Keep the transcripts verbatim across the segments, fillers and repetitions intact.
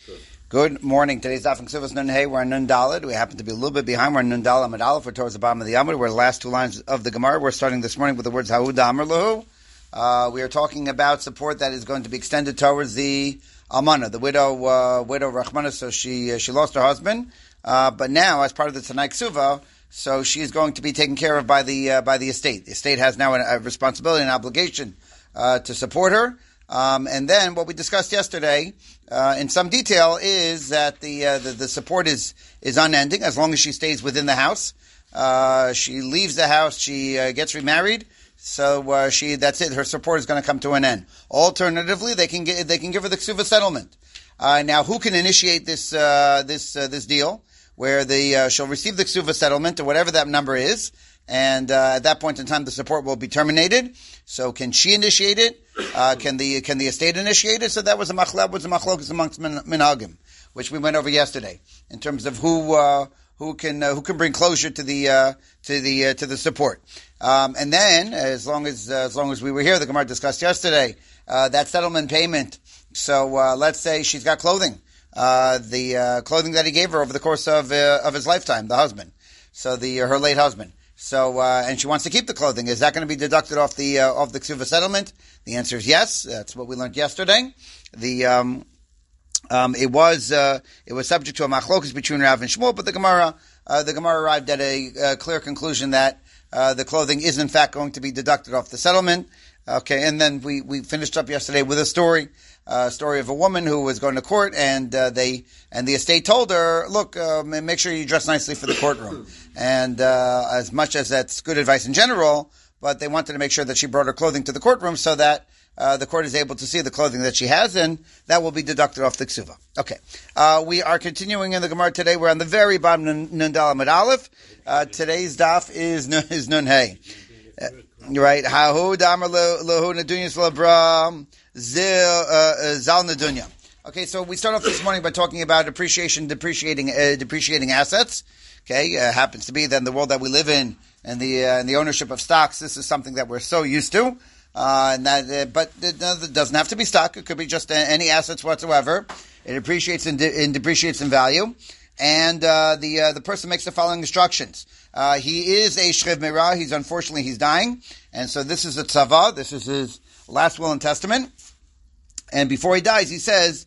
Good morning. Today's Daf and Ksuvas Nun Hey. We're on Nun Daled. We happen to be a little bit behind. We're on Nun Daled Amud Aleph. We're towards the bottom of the Amud. We're the last two lines of the Gemara. We're starting this morning with the words Ha'u Damar Lahu. Uh, we are talking about support that is going to be extended towards the Almana, the widow, uh, widow Rachmana. So she uh, she lost her husband, uh, but now as part of the Tanai Ksuva, so she is going to be taken care of by the uh, by the estate. The estate has now a, a responsibility and obligation uh, to support her. Um, and then what we discussed yesterday, uh, in some detail, is that the, uh, the the support is is unending as long as she stays within the house. Uh, she leaves the house, she uh, gets remarried, so uh, she that's it. Her support is going to come to an end. Alternatively, they can get, they can give her the ksuva settlement. Uh, now, who can initiate this uh, this uh, this deal where the uh, she'll receive the ksuva settlement or whatever that number is? And uh, at that point in time, the support will be terminated. So, can she initiate it? Uh, can the can the estate initiate it? So that was a machlok was a machlokas amongst min, minhagim, which we went over yesterday in terms of who uh, who can uh, who can bring closure to the uh, to the uh, to the support. Um, and then, as long as uh, as long as we were here, the Gemara discussed yesterday uh, that settlement payment. So uh, let's say she's got clothing, uh, the uh, clothing that he gave her over the course of uh, of his lifetime, the husband. So the uh, her late husband. So, uh, and she wants to keep the clothing. Is that going to be deducted off the uh, off the ksuva settlement? The answer is yes. That's what we learned yesterday. The um, um, it was uh, it was subject to a machlokas between Rav and Shmuel, but the Gemara uh, the Gemara arrived at a, a clear conclusion that uh, the clothing is in fact going to be deducted off the settlement. Okay, and then we, we finished up yesterday with a story, a uh, story of a woman who was going to court, and uh, they and the estate told her, "Look, uh, make sure you dress nicely for the courtroom." And uh, as much as that's good advice in general, but they wanted to make sure that she brought her clothing to the courtroom so that uh, the court is able to see the clothing that she has, and that will be deducted off the ksuva. Okay, uh, we are continuing in the Gemara today. We're on the very bottom, Nun Daled Amud Aleph. Uh, today's daf is is Nun Hey. Uh, Right, Hahu Damar Lahu Nadunyas Labra Zil Zal Nadunya. Okay, so we start off this morning by talking about appreciation, depreciating, uh, depreciating assets. Okay, uh, happens to be that in the world that we live in and the uh, and the ownership of stocks, this is something that we're so used to. Uh, and that, uh, but it, uh, it doesn't have to be stock; it could be just uh, any assets whatsoever. It appreciates and, de- and depreciates in value. And uh, the uh, the person makes the following instructions. Uh, he is a shchiv meirah. He's unfortunately he's dying, and so this is a tzava. This is his last will and testament. And before he dies, he says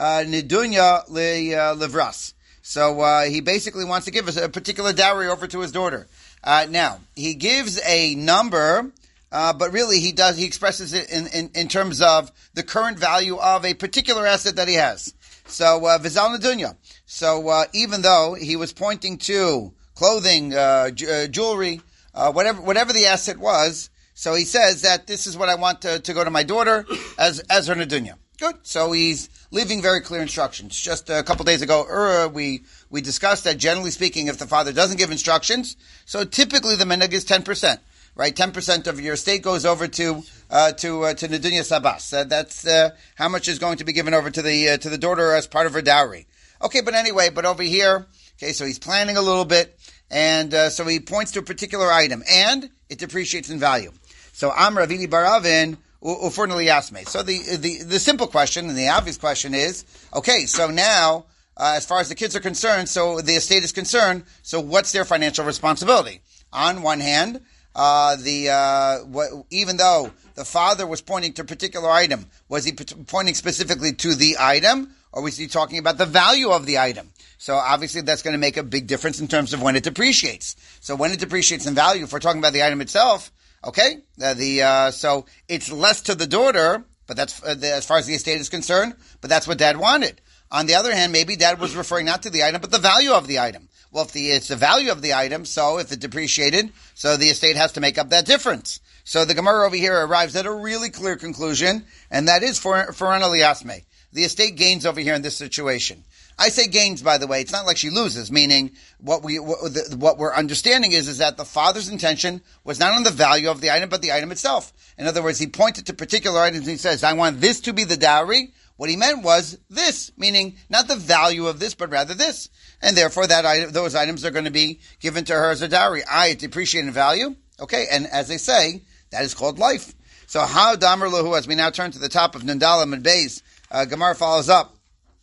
nidunya livras. So uh, he basically wants to give us a particular dowry over to his daughter. Uh, now he gives a number, uh, but really he does he expresses it in, in, in terms of the current value of a particular asset that he has. So v'zal nidunya. So uh, even though he was pointing to clothing, uh, j- uh, jewelry, uh, whatever whatever the asset was, so he says that this is what I want to, to go to my daughter as as her nedunya. Good. So he's leaving very clear instructions. Just a couple days ago, uh, we we discussed that generally speaking, if the father doesn't give instructions, so typically the minhag is ten percent. Right, ten percent of your estate goes over to uh, to uh, to nedunya sabas. Uh, that's uh, how much is going to be given over to the uh, to the daughter as part of her dowry. Okay, but anyway, but over here, okay, so he's planning a little bit, and uh, so he points to a particular item, and it depreciates in value. So Amr Avili Baravin Ufurnali Yasme. So the, the the simple question and the obvious question is, okay, so now uh, as far as the kids are concerned, so the estate is concerned, so what's their financial responsibility? On one hand, uh, the uh, what, even though the father was pointing to a particular item, was he p- pointing specifically to the item? Or was he talking about the value of the item? So obviously that's going to make a big difference in terms of when it depreciates. So when it depreciates in value, if we're talking about the item itself, okay, uh, the uh, so it's less to the daughter, but that's uh, the, as far as the estate is concerned. But that's what Dad wanted. On the other hand, maybe Dad was referring not to the item, but the value of the item. Well, if the it's the value of the item, so if it depreciated, so the estate has to make up that difference. So the Gemara over here arrives at a really clear conclusion, and that is for for Analiasme. The estate gains over here in this situation. I say gains, by the way. It's not like she loses, meaning what, we, what, the, what we're understanding is, is that the father's intention was not on the value of the item, but the item itself. In other words, he pointed to particular items and he says, I want this to be the dowry. What he meant was this, meaning not the value of this, but rather this. And therefore, that item, those items are going to be given to her as a dowry. I, it depreciated in value. Okay, and as they say, that is called life. So how Damar Lahu, as we now turn to the top of Nun Daled Amud Beis, uh, Gemara follows up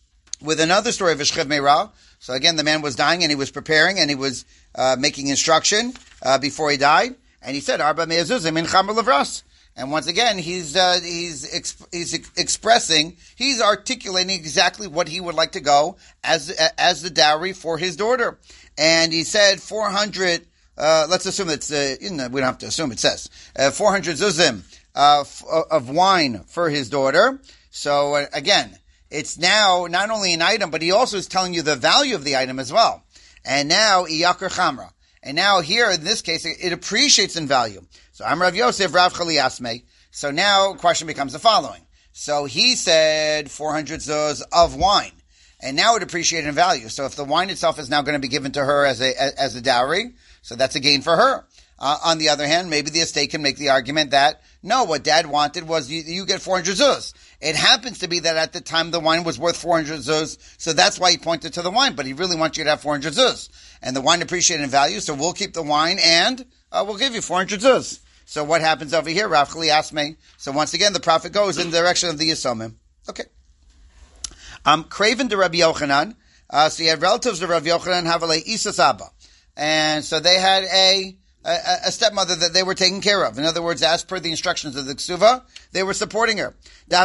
with another story of a Shchiv Meirah. So again, the man was dying and he was preparing and he was uh, making instruction uh, before he died. And he said, Arba me'ezuzim in chamer levras. And once again, he's uh, he's exp- he's ex- expressing, he's articulating exactly what he would like to go as as the dowry for his daughter. And he said four hundred. Uh, let's assume it's uh, you know, we don't have to assume. It says uh, four hundred zuzim uh, f- of wine for his daughter. So uh, again, it's now not only an item, but he also is telling you the value of the item as well. And now iyakar chamra. And now here, in this case, it, it appreciates in value. So I'm Rav Yosef, Rav Chali Asmei. So now question becomes the following. So he said four hundred zuz of wine. And now it appreciated in value. So if the wine itself is now going to be given to her as a as a dowry, so that's a gain for her. Uh, on the other hand, maybe the estate can make the argument that, no, what dad wanted was you, you get four hundred zuz. It happens to be that at the time the wine was worth four hundred zuz, so that's why he pointed to the wine, but he really wants you to have four hundred zuz. And the wine appreciated in value, so we'll keep the wine and uh, we'll give you four hundred zuz. So what happens over here? Rav Chali asked me. So once again, the prophet goes in the direction of the Yisomim. Okay. Um, Craven to Rabbi Yochanan. Uh, so you had relatives of Rabbi Yochanan, Havalei Isa Saba. And so they had a, a, a stepmother that they were taking care of. In other words, as per the instructions of the Ksuva, they were supporting her. Now,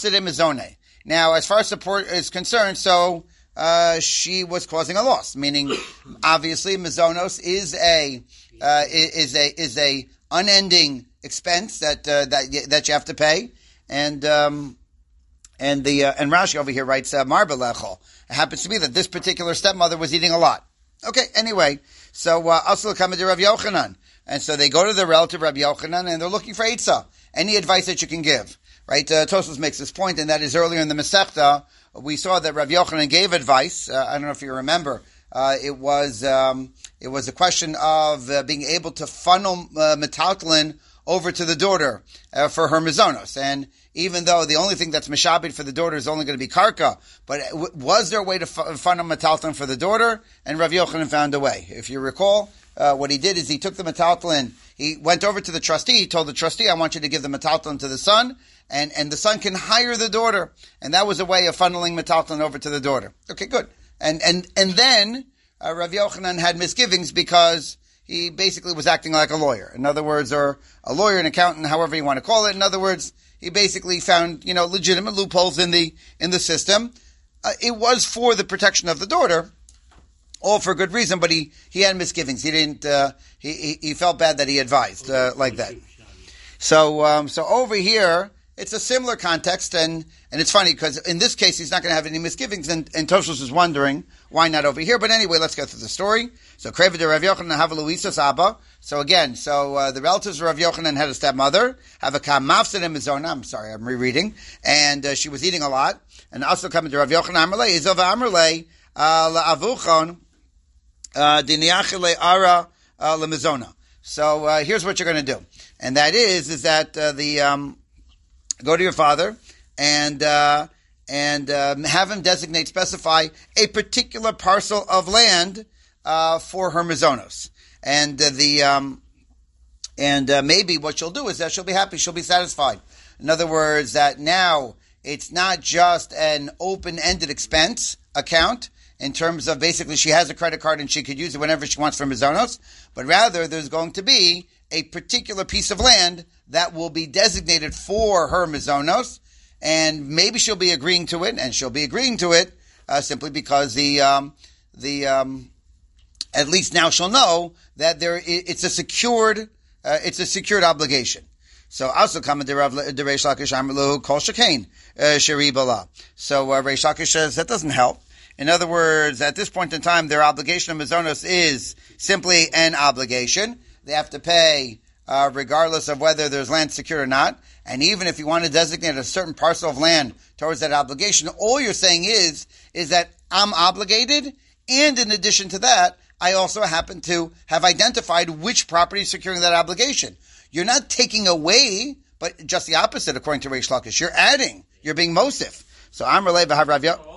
as far as support is concerned, so uh, she was causing a loss. Meaning, obviously, Mizonos is a uh, is a is a unending expense that uh, that that you have to pay, and um, and the uh, and Rashi over here writes uh, Marba Lechol. It happens to be that this particular stepmother was eating a lot. Okay, anyway, so also come to Rav Yochanan, and so they go to the relative Rav Yochanan, and they're looking for Eitzah, any advice that you can give, right? Uh, Tosfos makes this point, and that is earlier in the Masechta, we saw that Rav Yochanan gave advice. Uh, I don't know if you remember. Uh, it was um, it was a question of uh, being able to funnel uh, metaltalin over to the daughter uh, for her mizonos. And even though the only thing that's mishabed for the daughter is only going to be karka, but w- was there a way to f- funnel metaltalin for the daughter? And Rav Yochanan found a way. If you recall, uh, what he did is he took the metaltalin, he went over to the trustee, he told the trustee, I want you to give the metaltalin to the son, and, and the son can hire the daughter. And that was a way of funneling metaltalin over to the daughter. Okay, good. And and and then uh, Rav Yochanan had misgivings because he basically was acting like a lawyer. In other words, or a lawyer, an accountant, however you want to call it. In other words, he basically found, you know, legitimate loopholes in the in the system. Uh, it was for the protection of the daughter, all for good reason. But he, he had misgivings. He didn't. Uh, he, he he felt bad that he advised uh, like that. So um, so over here, it's a similar context, and, and it's funny because in this case he's not going to have any misgivings, and, and Tosfos is wondering why not over here. But anyway, let's go through the story. So Krevid Rav Yochanan have a Luisas Abba. So again, so uh, the relatives of Rav Yochanan had a stepmother, have a kamafsid and mizona. I'm sorry, I'm rereading, and uh, she was eating a lot. And also coming to Rav Yochanan Amrle Izov Amrle la'avuchon diniachile ara lemizona. So uh, here's what you're going to do, and that is is that uh, the um, go to your father and uh, and um, have him designate, specify a particular parcel of land uh, for her mizonos. And uh, the um, and uh, maybe what she'll do is that she'll be happy, she'll be satisfied. In other words, that now it's not just an open-ended expense account in terms of basically she has a credit card and she could use it whenever she wants for mizonos, but rather there's going to be a particular piece of land that will be designated for her mizonos, and maybe she'll be agreeing to it, and she'll be agreeing to it uh, simply because the um, the um, at least now she'll know that there it's a secured uh, it's a secured obligation. So also come the Reish Lakish Amru Kol Shekain Sheri Bala. So uh, Reish Lakish says that doesn't help. In other words, at this point in time, their obligation of mizonos is simply an obligation. They have to pay uh, regardless of whether there's land secured or not. And even if you want to designate a certain parcel of land towards that obligation, all you're saying is, is that I'm obligated, and in addition to that, I also happen to have identified which property is securing that obligation. You're not taking away, but just the opposite, according to Reish Lakish. You're adding. You're being mosif. So I'm Relay B'Hav Rav Yochanan.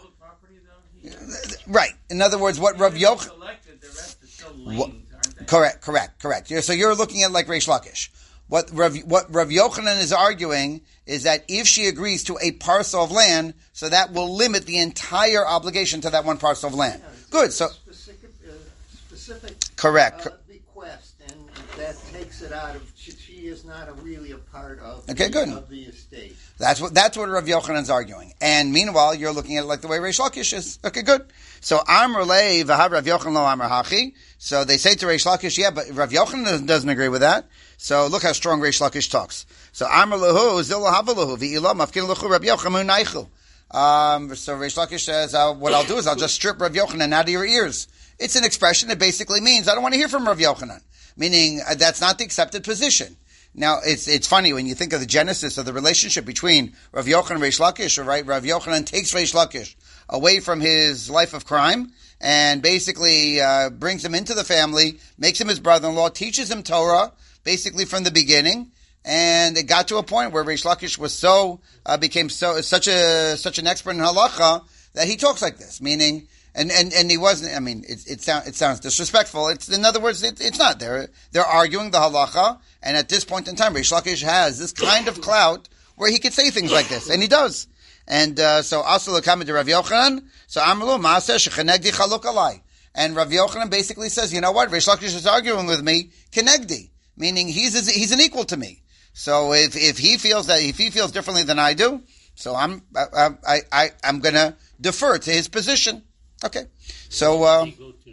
Right. In other words, what Rav Yochanan... Correct, correct, correct. So you're looking at like Reish Lakish. What Rav, what Rav Yochanan is arguing is that if she agrees to a parcel of land, so that will limit the entire obligation to that one parcel of land. Yeah, Good. So specific, uh, specific correct. Uh, bequest, and that takes it out of. She, she is not a, really a part of. Okay, the, good. Of the estate. That's what that's what Rav Yochanan's arguing. And meanwhile, you're looking at it like the way Reish Lakish is. Okay, good. So Amr Lei v'Hav Rav Yochanan lo Amr Hachi. So they say to Reish Lakish, yeah, but Rav Yochanan doesn't, doesn't agree with that. So look how strong Reish Lakish talks. So Amr Lahu Zil Havalahu v'Ilah Mafkin Lahu Rav Yochanan Neichu. Um, so Reish Lakish says, uh, what I'll do is I'll just strip Rav Yochanan out of your ears. It's an expression that basically means I don't want to hear from Rav Yochanan, meaning uh, that's not the accepted position. Now, it's it's funny when you think of the genesis of the relationship between Rav Yochanan and Reish Lakish, right? Rav Yochanan takes Reish Lakish away from his life of crime and basically uh, brings him into the family, makes him his brother-in-law, teaches him Torah, basically from the beginning. And it got to a point where Reish Lakish was so, uh, became so, such a, such an expert in halacha that he talks like this, meaning, and, and, and he wasn't, I mean, it, it sounds, it sounds disrespectful. It's, in other words, it, it's not. They're, they're arguing the halacha, and at this point in time, Reish Lakish has this kind of clout where he could say things like this, and he does. And, uh, so, also l'kamed to Rav Yochanan, so Amrlu, Maaseh, shechenegdi chaluk alai. And Rav Yochanan basically says, you know what, Reish Lakish is arguing with me, kenegdi, meaning he's, he's an equal to me. So if, if he feels that, if he feels differently than I do, so I'm, I, I, I, I'm gonna defer to his position. Okay. So, uh,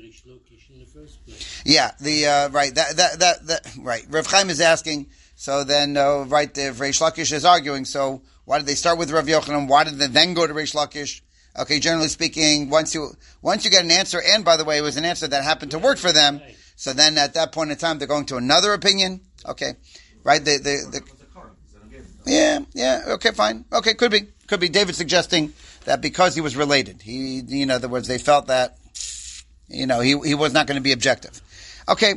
yeah, the, uh, right, that, that, that, that, right. Rav Chaim is asking, so then, uh, right, if Reish Lakish is arguing, so why did they start with Rav Yochanan? Why did they then go to Reish Lakish? Okay, generally speaking, once you, once you get an answer, and by the way, it was an answer that happened to work for them, so then at that point in time, they're going to another opinion. Okay. Right? The, the, the, yeah, yeah, okay, fine. Okay, could be. Could be. David suggesting that because he was related. He, in other words, they felt that, you know, he, he was not going to be objective. Okay.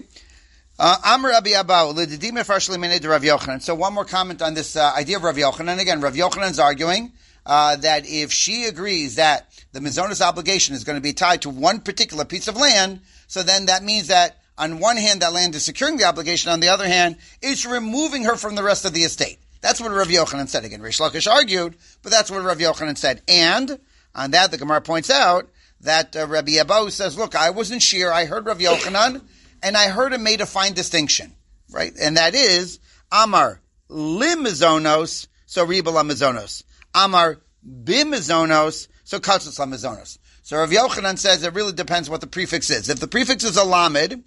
Amr Abi Abau, l'didim efarshli minei de Rav Yochanan. So one more comment on this uh, idea of Rav Yochanan. Again, Rav Yochanan's arguing uh, that if she agrees that the mizonos obligation is going to be tied to one particular piece of land, so then that means that on one hand, that land is securing the obligation. On the other hand, it's removing her from the rest of the estate. That's what Rav Yochanan said. Again, Reish Lakish argued, but that's what Rav Yochanan said. And on that, the Gemara points out that uh, Rabbi Abau says, look, I wasn't sheer. I heard Rav Yochanan, and I heard him made a fine distinction, right? And that is, Amar limizonos, so riba lamizonos. Amar bimizonos, so katzos lamizonos. So Rav Yochanan says it really depends what the prefix is. If the prefix is a lamed,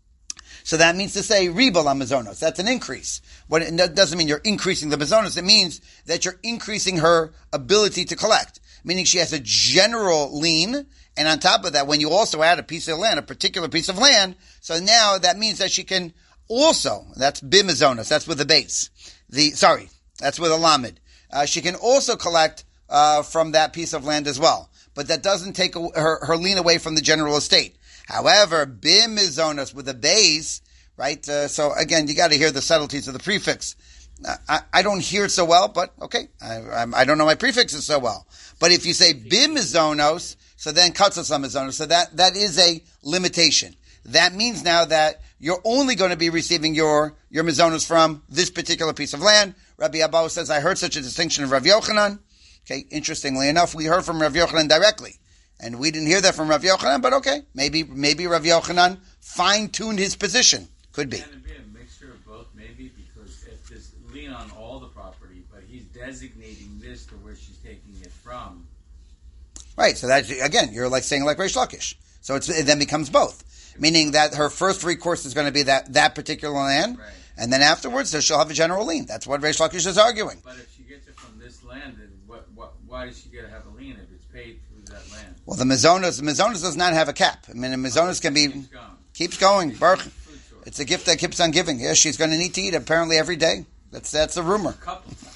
so that means to say riba lamizonos. That's an increase. What it doesn't mean you're increasing the mizonos. It means that you're increasing her ability to collect. Meaning she has a general lien, and on top of that, when you also add a piece of land, a particular piece of land, so now that means that she can also, that's bimizonos, that's with the base. The, sorry, that's with a lamed. Uh, she can also collect, uh, from that piece of land as well. But that doesn't take a, her, her lien away from the general estate. However, bimizonos with a base, right? Uh, so again, you got to hear the subtleties of the prefix. I, I don't hear it so well, but okay, I, I, I don't know my prefixes so well. But if you say bimizonos, so then katzos lamizonos, so that that is a limitation. That means now that you're only going to be receiving your your mizonos from this particular piece of land. Rabbi Abau says, I heard such a distinction of Rav Yochanan. Okay, interestingly enough, we heard from Rav Yochanan directly. And we didn't hear that from Rav Yochanan, but okay. Maybe maybe Rav Yochanan fine-tuned his position. Could be. Can it be a mixture of both, maybe? Because if there's lien on all the property, but he's designating this to where she's taking it from. Right, so that, again, you're like saying like Reish Lakish. So it's, it then becomes both. Meaning that her first recourse is going to be that, that particular land, right. And then afterwards so she'll have a general lien. That's what Reish Lakish is arguing. But if she gets it from this land, then what, what, why does she get to have a lien if it's paid through that land? Well, the mizonos, the mizonos does not have a cap. I mean, the mizonos can be, keeps going. Keeps going. Baruch. It's a gift that keeps on giving. Yeah, she's going to need to eat apparently every day. That's that's a rumor. A couple times.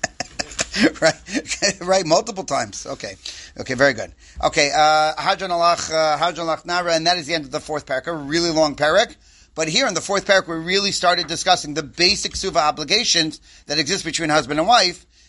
Right, right, multiple times. Okay, okay, very good. Okay, uh, Hadron Alach, uh, Hadron Alach Nara, and that is the end of the fourth parak. A really long parak. But here in the fourth parak, we really started discussing the basic suva obligations that exist between husband and wife.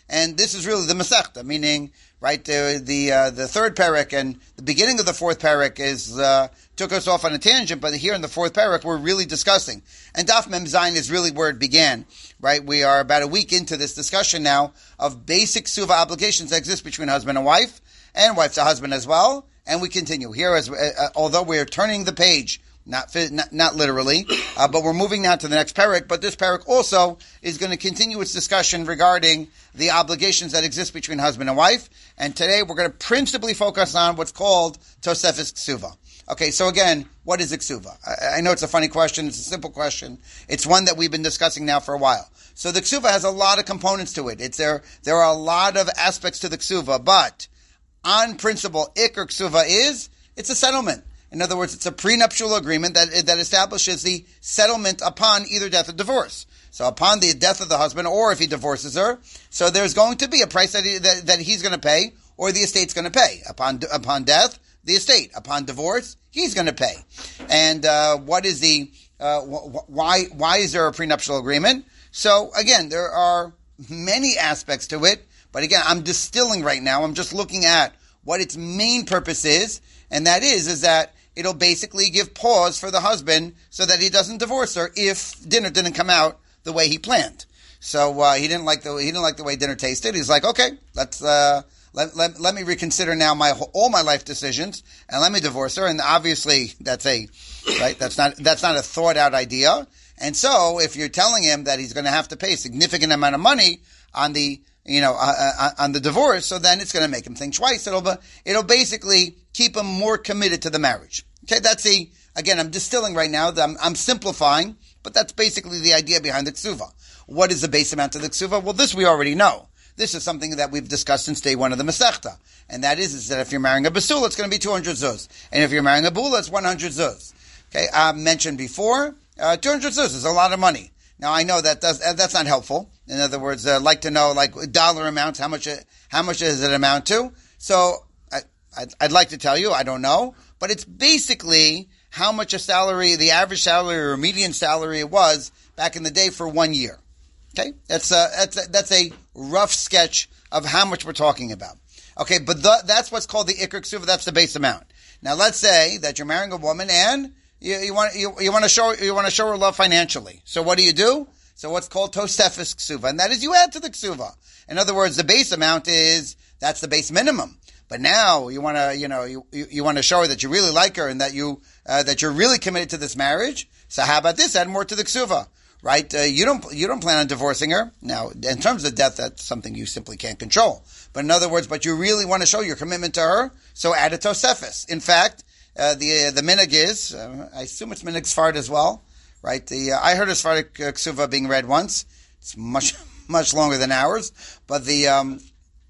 And this is really the Masechta, meaning, right, the the, uh, the third parak and the beginning of the fourth parak is uh, took us off on a tangent, but here in the fourth parak we're really discussing. And Daf Mem Zayin is really where it began, right? We are about a week into this discussion now of basic Ksuva obligations that exist between husband and wife, and wife to husband as well. And we continue here, as uh, although we're turning the page, not not, not literally, uh, but we're moving now to the next parak. But this parak also is going to continue its discussion regarding the obligations that exist between husband and wife. And today we're going to principally focus on what's called Tosefes Ksuva. Okay, so again, what is a Ksuva? I, I know it's a funny question. It's a simple question. It's one that we've been discussing now for a while. So the Ksuva has a lot of components to it. It's there. There are a lot of aspects to the Ksuva, but on principle, Iker Ksuva is, it's a settlement. In other words, it's a prenuptial agreement that that establishes the settlement upon either death or divorce. So upon the death of the husband, or if he divorces her, so there's going to be a price that, he, that, that he's going to pay, or the estate's going to pay. Upon upon death, the estate. Upon divorce, he's going to pay. And uh, what is the, uh, wh- why why is there a prenuptial agreement? So again, there are many aspects to it. But again, I'm distilling right now. I'm just looking at what its main purpose is, and that is, is that it'll basically give pause for the husband so that he doesn't divorce her if dinner didn't come out the way he planned. So uh, he didn't like the he didn't like the way dinner tasted. He's like, okay, let's uh, let, let let me reconsider now my all my life decisions and let me divorce her. And obviously, that's a right. That's not that's not a thought out idea. And so, if you're telling him that he's going to have to pay a significant amount of money on the you know, uh, uh, on the divorce, so then it's going to make him think twice. It'll be, it'll basically keep him more committed to the marriage. Okay, that's the, again, I'm distilling right now, I'm, I'm simplifying, but that's basically the idea behind the ksuva. What is the base amount of the ksuva? Well, this we already know. This is something that we've discussed since day one of the Masechta. And that is, is that if you're marrying a basula, it's going to be two hundred zuz. And if you're marrying a bula, it's one hundred zuz. Okay, I mentioned before, uh, two hundred zuz is a lot of money. Now, I know that does, that's not helpful. In other words, I'd like to know, like, dollar amounts, how much it, how much does it amount to? So, I, I'd, I'd like to tell you, I don't know, but it's basically how much a salary, the average salary or median salary it was back in the day for one year. Okay? That's a, that's a, that's a rough sketch of how much we're talking about. Okay, but the, that's what's called the Iker Ksuva, that's the base amount. Now, let's say that you're marrying a woman and You, you want you, you want to show you want to show her love financially. So what do you do? So what's called Tosefes Ksuva, and that is you add to the Ksuva. In other words, the base amount is that's the base minimum. But now you want to you know you, you, you want to show her that you really like her and that you uh, that you're really committed to this marriage. So how about this? Add more to the Ksuva, right? Uh, you don't you don't plan on divorcing her. Now, in terms of death, that's something you simply can't control. But in other words, but you really want to show your commitment to her, so add a Tosefes. In fact. Uh, the uh, the minhag is, uh, I assume it's minhag Sfard as well, right? The uh, I heard a Sfardic uh, ksuva being read once. It's much much longer than ours, but the um,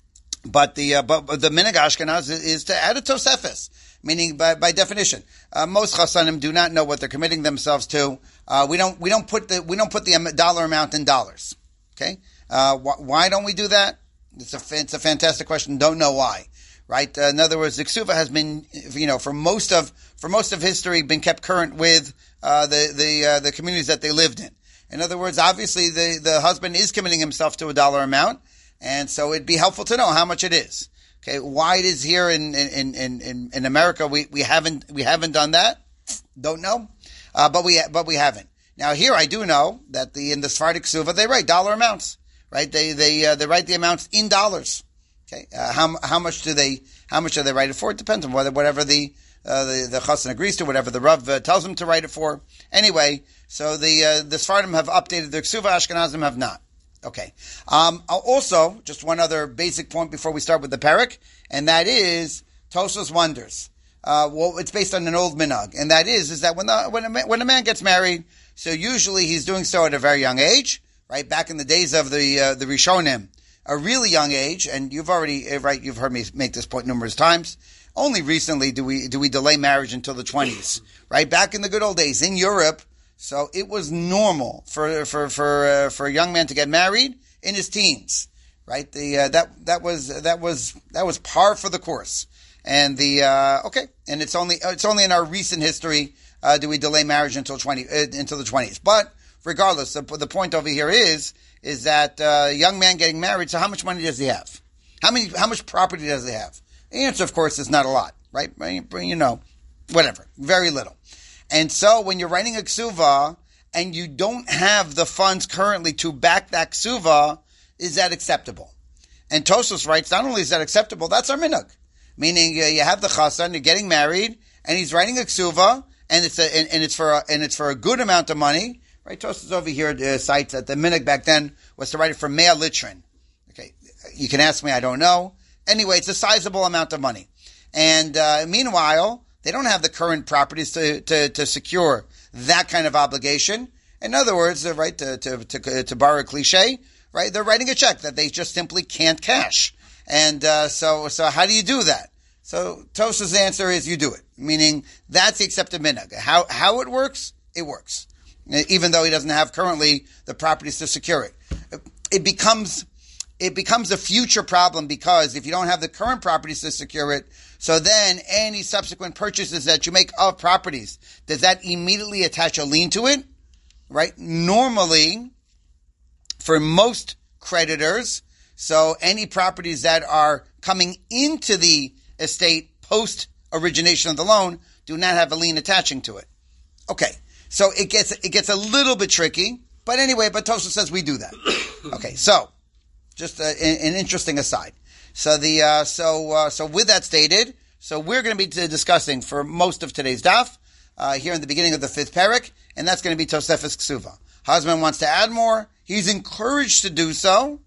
but the uh, but, but the minhag Ashkenaz is, is to add a tosefes, meaning by by definition, uh, most chasanim do not know what they're committing themselves to. Uh, we don't we don't put the we don't put the dollar amount in dollars. Okay, uh, wh- why don't we do that? It's a it's a fantastic question. Don't know why. Right. Uh, in other words, the ksuva has been, you know, for most of for most of history, been kept current with uh, the the uh, the communities that they lived in. In other words, obviously, the the husband is committing himself to a dollar amount, and so it'd be helpful to know how much it is. Okay, why it is here in in in in, in America, we, we haven't we haven't done that. Don't know, uh, but we but we haven't. Now here, I do know that the in the Sephardic ksuva they write dollar amounts. Right? They they uh, they write the amounts in dollars. Okay, uh, how how much do they how much do they write it for? It depends on whether whatever the uh, the the chassan agrees to, whatever the rav uh, tells them to write it for. Anyway, so the uh, the Sfardim have updated their ksuva, Ashkenazim have not. Okay. Um, also, just one other basic point before we start with the parak, and that is Tosfos wonders. Uh, well, it's based on an old minhag, and that is is that when the when a man, when a man gets married, so usually he's doing so at a very young age, right? Back in the days of the uh, the Rishonim. A really young age, and you've already, right, you've heard me make this point numerous times. Only recently do we, do we delay marriage until the twenties, right? Back in the good old days in Europe, so it was normal for, for, for, uh, for a young man to get married in his teens, right? The, uh, that, that was, that was, that was par for the course. And the, uh, okay, and it's only, it's only in our recent history, uh, do we delay marriage until twenty, uh, until the twenties. But, regardless, the, the point over here is, is that uh, a young man getting married, so how much money does he have? How many? How much property does he have? The answer, of course, is not a lot, right? You know, whatever, very little. And so when you're writing a ksuva and you don't have the funds currently to back that ksuva, is that acceptable? And Tosfos writes, not only is that acceptable, that's our minhag. Meaning uh, you have the chassan, you're getting married, and he's writing a ksuva, and it's a, and, and it's for a, and it's for a good amount of money, right? Tosfos over here uh, cites that the minhag back then was to write it for mea litrin. Okay, you can ask me, I don't know. Anyway, it's a sizable amount of money. And uh, meanwhile, they don't have the current properties to, to, to secure that kind of obligation. In other words, uh, right, to, to, to, to borrow a cliche, right, they're writing a check that they just simply can't cash. And uh, so so how do you do that? So Tosfos' answer is you do it, meaning that's the accepted minhag. How, how it works, it works. Even though he doesn't have currently the properties to secure it. It becomes... It becomes a future problem because if you don't have the current properties to secure it, so then any subsequent purchases that you make of properties, does that immediately attach a lien to it? Right? Normally, for most creditors, so any properties that are coming into the estate post origination of the loan do not have a lien attaching to it. Okay. So it gets, it gets a little bit tricky, but anyway, but Tosfos says we do that. Okay. So, Just a, an interesting aside. So the uh, so uh, so with that stated, so we're going to be discussing for most of today's daf uh, here in the beginning of the fifth parak, and that's going to be Tosefes Ksuva. Husband wants to add more; he's encouraged to do so,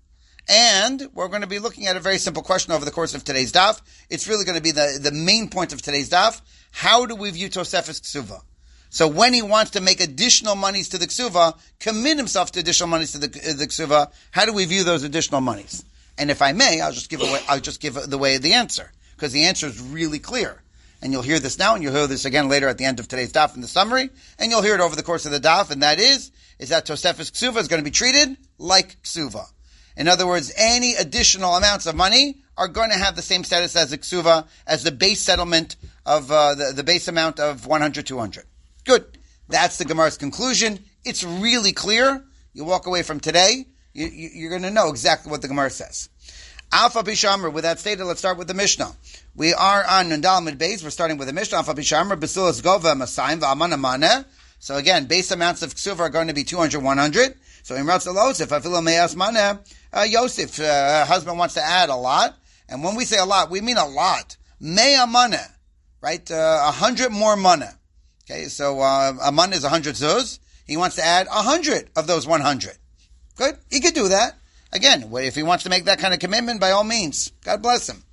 and we're going to be looking at a very simple question over the course of today's daf. It's really going to be the the main point of today's daf. How do we view Tosefes Ksuva? So when he wants to make additional monies to the ksuva, commit himself to additional monies to the, the ksuva, how do we view those additional monies? And if I may, I'll just give away, I'll just give the way the answer, because the answer is really clear. And you'll hear this now, and you'll hear this again later at the end of today's daf in the summary, and you'll hear it over the course of the daf, and that is, is that Tosefes Ksuva is going to be treated like ksuva. In other words, any additional amounts of money are going to have the same status as the ksuva, as the base settlement of, uh, the, the base amount of one hundred, two hundred. Good. That's the Gemara's conclusion. It's really clear. You walk away from today, you, you, you're going to know exactly what the Gemara says. Alpha Bishamra, with that stated, let's start with the Mishnah. We are on Nundal Mid Beis. We're starting with the Mishnah. Alpha Bishamra, Basilas Gova, Masayim, Va'amana Maneh. So again, base amounts of Ksuva are going to be two hundred, one hundred. So in Ratzalos, if Afilo Meyas Maneh, uh, Yosef, uh, husband wants to add a lot. And when we say a lot, we mean a lot. Meya Maneh, right? Uh, a uh, hundred more Maneh. Okay, so uh, a man is one hundred zuz. He wants to add one hundred of those one hundred. Good? He could do that. Again, if he wants to make that kind of commitment, by all means. God bless him.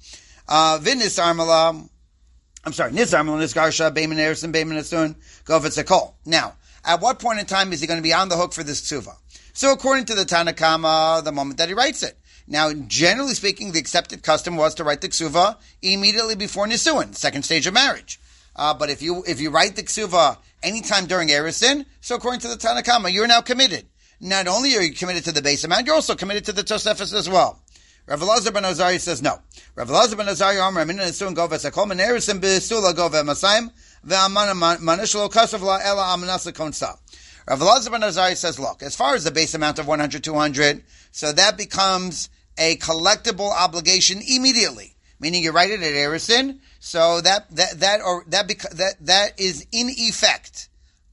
Vin Nisarmala, I'm sorry, Nisarmala, Nisgarsha, Beiman Erison, Beiman Asun, Govitzakol. Now, at what point in time is he going to be on the hook for this ksuva? So according to the Tanakama, the moment that he writes it. Now, generally speaking, the accepted custom was to write the ksuva immediately before Nisuin, second stage of marriage. Uh, but if you if you write the ksuva anytime during Erisin, so according to the Tanakama, you're now committed. Not only are you committed to the base amount, you're also committed to the Tosefes as well. Rav Elazar ben Azariah says no. Rav Elazar ben Azariah Amar Min Nesuin Gova Sakol Min Erisin B'Sula Gova Masayim Ve'Amana Manishlo Kasav La Ela Amanasa Konsa. Rav Elazar ben Azariah says, look, as far as the base amount of one hundred, two hundred, so that becomes a collectible obligation immediately. Meaning you write it at Erisin, so that that that or that beca- that that is in effect.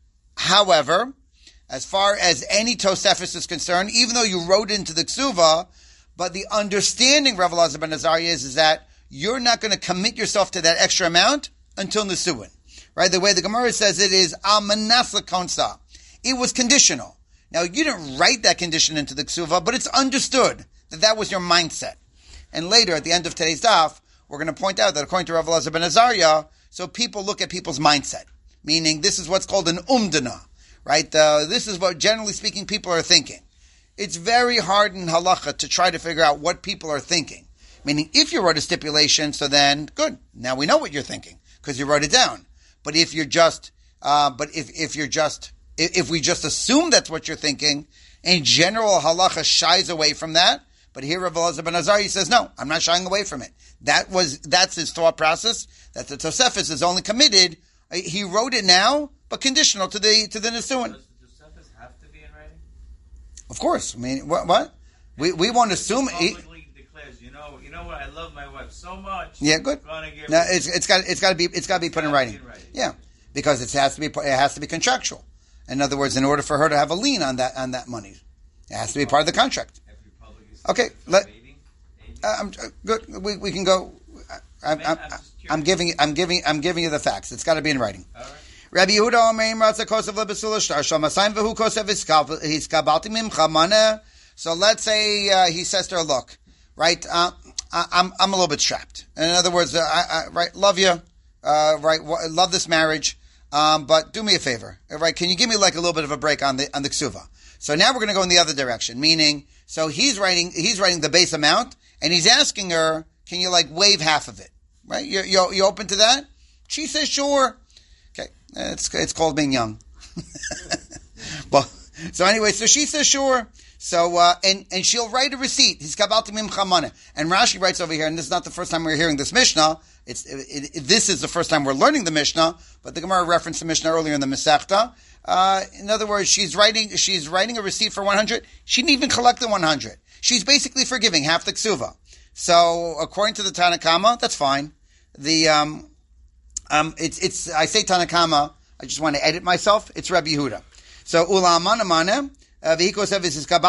However, as far as any Tosefes is concerned, even though you wrote into the ksuva, but the understanding, Rav Elazar ben Azariah, is, is that you're not going to commit yourself to that extra amount until Nisuin. Right? The way the Gemara says it is al manasla konsa. It was conditional. Now you didn't write that condition into the ksuva, but it's understood that that was your mindset. And later, at the end of today's daf, we're going to point out that according to Rav Elazar ben Azariah, so people look at people's mindset. Meaning, this is what's called an umdana, right? Uh, this is what, generally speaking, people are thinking. It's very hard in halacha to try to figure out what people are thinking. Meaning, if you wrote a stipulation, so then, good, now we know what you're thinking, because you wrote it down. But if you're just, uh, but if, if you're just, if, if we just assume that's what you're thinking, in general, halacha shies away from that. But here Rav Elazar ben Azariah says, no, I'm not shying away from it. That was, that's his thought process, that the Tosefes is only committed. He wrote it now, but conditional to the, to the Nisuin. Does the Tosefes have to be in writing? Of course. I mean, what? what? We we won't assume. He, Publicly declares, you know, you know what? I love my wife so much. Yeah, good. I'm gonna give No, her- it's it's got it's got to be it's got to be put in writing. in writing. Yeah, because it has to be it has to be contractual. In other words, in order for her to have a lien on that on that money, it has to be part of the contract. Every public is Okay, so let- dating, dating. Uh, I'm uh, good. We we can go. I, I'm, I'm, I'm giving I'm giving I'm giving you the facts. It's got to be in writing. All right. Rabbi Yehuda Omer Imratza Kosev Lebesula Shtar Shamasayim Vehu Kosev Hiskabalti Mimcha Mana. So let's say uh, he says to her, "Look, right, uh, I, I'm I'm a little bit strapped. In other words, uh, I, I, right, love you, uh, right, w- love this marriage, um, but do me a favor, right? Can you give me like a little bit of a break on the on the ksuva?" So now we're going to go in the other direction, meaning, so he's writing he's writing the base amount, and he's asking her, "Can you like waive half of it?" Right? You you you open to that? She says, "Sure." Okay, it's it's called being young. Well, so anyway, so she says, "Sure." So, uh, and, and she'll write a receipt. He's kabalti mimcha mana. And Rashi writes over here, and this is not the first time we're hearing this Mishnah. It's, it, it, this is the first time we're learning the Mishnah, but the Gemara referenced the Mishnah earlier in the Masechta. Uh, in other words, she's writing, she's writing a receipt for one hundred. She didn't even collect the one hundred. She's basically forgiving half the ksuva. So, according to the Tanakama, that's fine. The, um, um, it's, it's, I say Tanakama, I just want to edit myself. It's Rabbi Yehuda. So, ula amana mana. And uh, same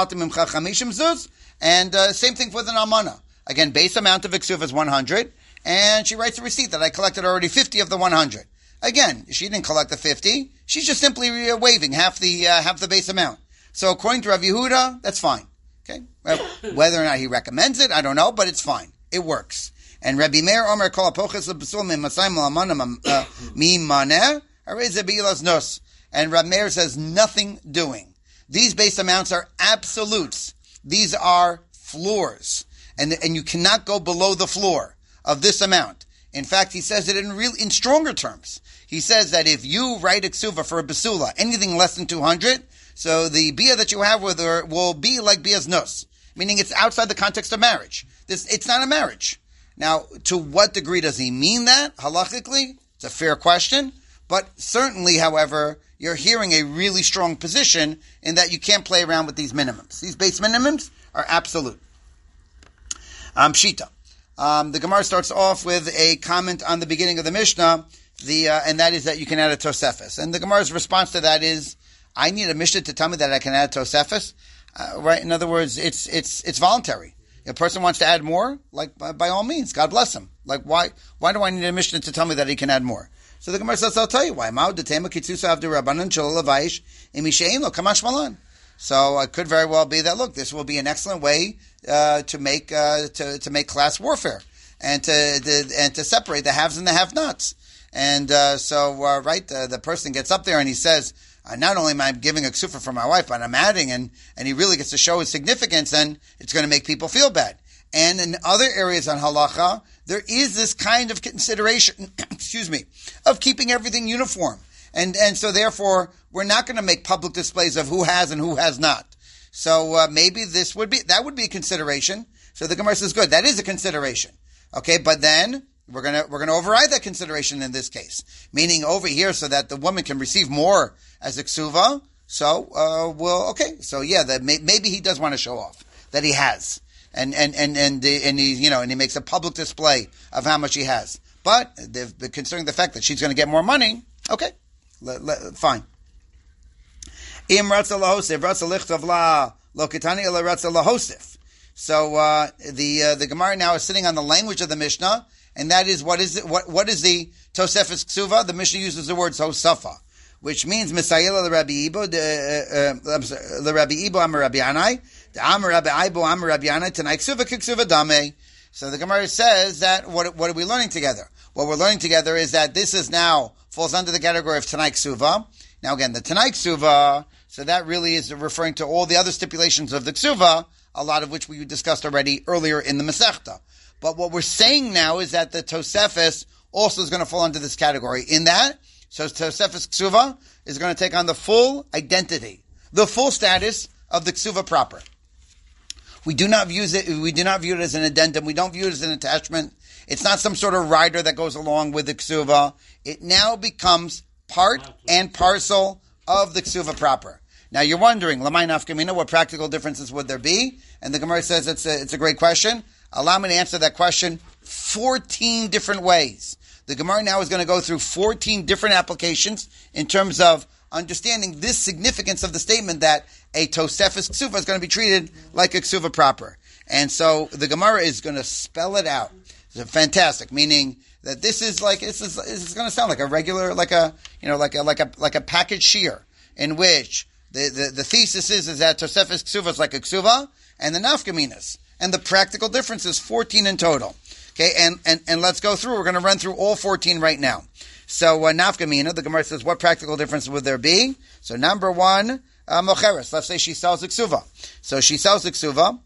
thing with an almana. Again, base amount of iksuv is one hundred, and she writes a receipt that I collected already fifty of the one hundred. Again, she didn't collect the fifty; she's just simply uh, waiving half the uh, half the base amount. So, according to Rav Yehuda, that's fine. Okay, well, whether or not he recommends it, I don't know, but it's fine. It works. And Rabbi Meir Omer kol apoches lebesul mimasayim l'almana mimaneh arei zebilas nos. And Rabbi Meir says nothing doing. These base amounts are absolutes. These are floors. And, and you cannot go below the floor of this amount. In fact, he says it in real, in stronger terms. He says that if you write a ksuva for a basula, anything less than two hundred, so the bia that you have with her will be like bia's nus. Meaning it's outside the context of marriage. This, it's not a marriage. Now, to what degree does he mean that, halachically? It's a fair question. But certainly, however, you're hearing a really strong position in that you can't play around with these minimums. These base minimums are absolute. Um, Shita. Um, the Gemara starts off with a comment on the beginning of the Mishnah, the uh, and that is that you can add a Tosefes. And the Gemara's response to that is, I need a Mishnah to tell me that I can add a Tosefes. Uh, right? In other words, it's it's it's voluntary. If a person wants to add more, like by, by all means, God bless him. Like why why do I need a Mishnah to tell me that he can add more? So the Gemara says, I'll tell you why. So it could very well be that, look, this will be an excellent way uh, to make uh, to, to make class warfare and to, to and to separate the haves and the have-nots. And uh, so, uh, right, uh, the person gets up there and he says, uh, not only am I giving a ksufa for my wife, but I'm adding, and, and he really gets to show his significance, and it's going to make people feel bad. And in other areas on halacha, there is this kind of consideration, excuse me, of keeping everything uniform. And and so therefore, we're not going to make public displays of who has and who has not. So uh, maybe this would be, that would be a consideration. So the Gemara says, good, that is a consideration. Okay, but then we're going to, we're going to override that consideration in this case. Meaning over here so that the woman can receive more as a ksuva. So, uh, well, okay. So yeah, that may, maybe he does want to show off that he has. And and and and and he, you know, and he makes a public display of how much he has. But considering the fact that she's going to get more money, okay, le, le, fine. Im ratza lahosif, ratza lichtav la lokitani ela ratza lahosif. So uh, the uh, the Gemara now is sitting on the language of the Mishnah, and that is what is it, what what is the Tosefes Ksuva? The Mishnah uses the word Hosafa, which means Misayela the Rabbi Ibo the Rabbi Ibo Amar Rabbi Anai. So the Gemara says that what, what are we learning together? What we're learning together is that this is now falls under the category of Tanai Ksuva. Now again, the Tanai Ksuva, so that really is referring to all the other stipulations of the Ksuva, a lot of which we discussed already earlier in the Masechta. But what we're saying now is that the Tosefes also is going to fall under this category. In that, so Tosefes Ksuva is going to take on the full identity, the full status of the Ksuva proper. We do not view it. We do not view it as an addendum. We don't view it as an attachment. It's not some sort of rider that goes along with the ksuva. It now becomes part and parcel of the ksuva proper. Now you're wondering, Lamai Nafkamina, what practical differences would there be? And the Gemara says it's a, it's a great question. Allow me to answer that question fourteen different ways. The Gemara now is going to go through fourteen different applications in terms of understanding this significance of the statement that a Tosefes Ksuva is going to be treated like a Ksuva proper. And so the Gemara is going to spell it out. It's fantastic, meaning that this is like, this is, this is going to sound like a regular, like a, you know, like a, like a, like a package shear in which the, the, the thesis is, is that Tosefes Ksuva is like a Ksuva and the Nafkaminas. And the practical difference is fourteen in total. Okay, and, and, and let's go through. We're going to run through all fourteen right now. So, uh, Nafkamina, the Gemara says, what practical difference would there be? So, number one, uh, Mocheres. Let's say she sells a Ksuva. So, she sells a Ksuva.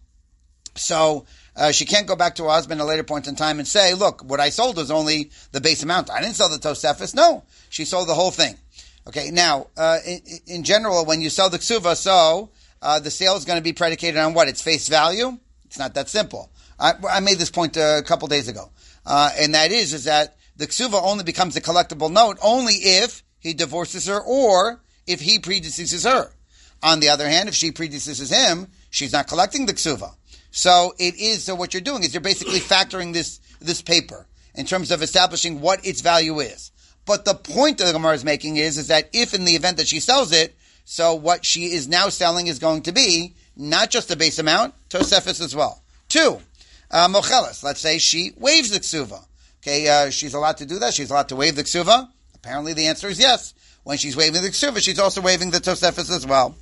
So, uh, she can't go back to her husband at a later point in time and say, look, what I sold was only the base amount. I didn't sell the Tosefes. No, she sold the whole thing. Okay, now, uh, in, in general, when you sell the Ksuva, so, uh, the sale is going to be predicated on what? Its face value? It's not that simple. I, I made this point uh, a couple days ago. Uh, and that is, is that the Ksuva only becomes a collectible note only if he divorces her or if he predeceases her. On the other hand, if she predeceases him, she's not collecting the Ksuva. So it is, so what you're doing is you're basically factoring this, this paper in terms of establishing what its value is. But the point that the Gemara is making is, is that if in the event that she sells it, so what she is now selling is going to be not just the base amount, Tosefes as well. Two, uh, Mocheles. Let's say she waives the Ksuva. Okay, uh, she's allowed to do that. She's allowed to waive the Ksuva. Apparently the answer is yes. When she's waiving the Ksuva, she's also waiving the Tosefes as well.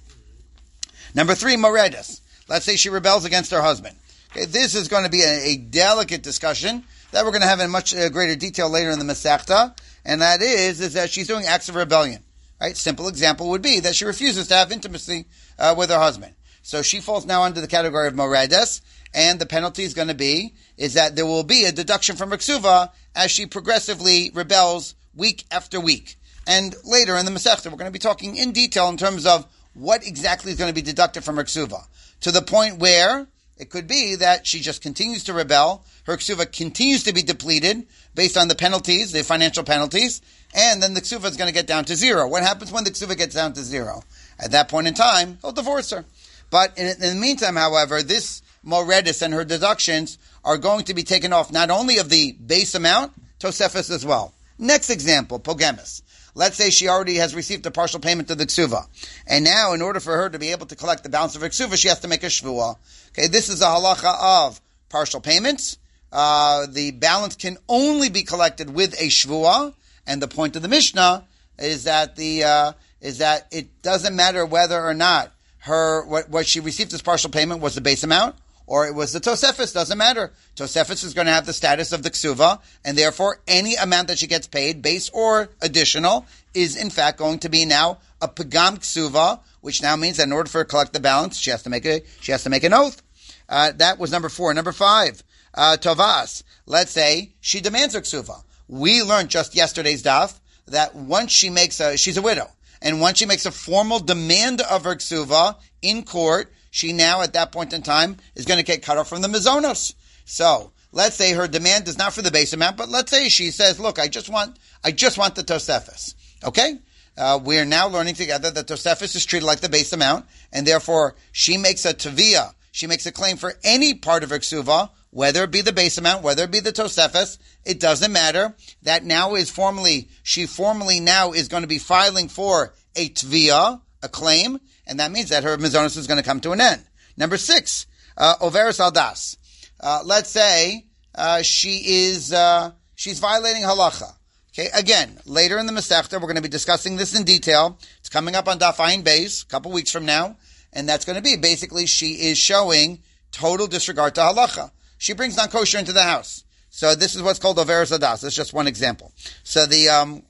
Number three, Moredes. Let's say she rebels against her husband. Okay, this is going to be a, a delicate discussion that we're going to have in much uh, greater detail later in the Masechta, and that is, is that she's doing acts of rebellion. Right? Simple example would be that she refuses to have intimacy uh, with her husband. So she falls now under the category of Moredes, and the penalty is going to be is that there will be a deduction from her Ksuva as she progressively rebels week after week. And later in the Masechta, we're going to be talking in detail in terms of what exactly is going to be deducted from her Ksuva, to the point where it could be that she just continues to rebel, her Ksuva continues to be depleted based on the penalties, the financial penalties, and then the Ksuva is going to get down to zero. What happens when the Ksuva gets down to zero? At that point in time, he'll divorce her. But in, in the meantime, however, this Moredes and her deductions are going to be taken off not only of the base amount, Tosefes as well. Next example, Pogemis. Let's say she already has received a partial payment of the Ksuva. And now, in order for her to be able to collect the balance of her Ksuva, she has to make a Shvuah. Okay, this is a halacha of partial payments. Uh, the balance can only be collected with a Shvuah. And the point of the Mishnah is that the uh, is that it doesn't matter whether or not her what, what she received as partial payment was the base amount or it was the Tosefes. Doesn't matter. Tosefes is going to have the status of the Ksuva, and therefore any amount that she gets paid, base or additional, is in fact going to be now a Pagam Ksuva, which now means that in order for her to collect the balance, she has to make a she has to make an oath. Uh, that was number four. Number five, uh, Tovas. Let's say she demands her Ksuva. We learned just yesterday's daf that once she makes a, she's a widow, and once she makes a formal demand of her Ksuva in court, she now at that point in time is going to get cut off from the Mizonos. So let's say her demand is not for the base amount, but let's say she says, "Look, I just want, I just want the Tosefes." Okay, uh, we are now learning together that Tosefes is treated like the base amount, and therefore she makes a tavia, she makes a claim for any part of her Ksuva, whether it be the base amount, whether it be the Tosefes, it doesn't matter. That now is formally, she formally now is going to be filing for a tvia, a claim, and that means that her mizonos is going to come to an end. Number six, uh, overis aldas. Uh, let's say uh, she is uh, she's violating halacha. Okay, again, later in the Masechta, we're going to be discussing this in detail. It's coming up on Daf Ayin Beis, a couple weeks from now, and that's going to be basically she is showing total disregard to halacha. She brings non-kosher into the house. So this is what's called overis aldas. That's just one example. So the um,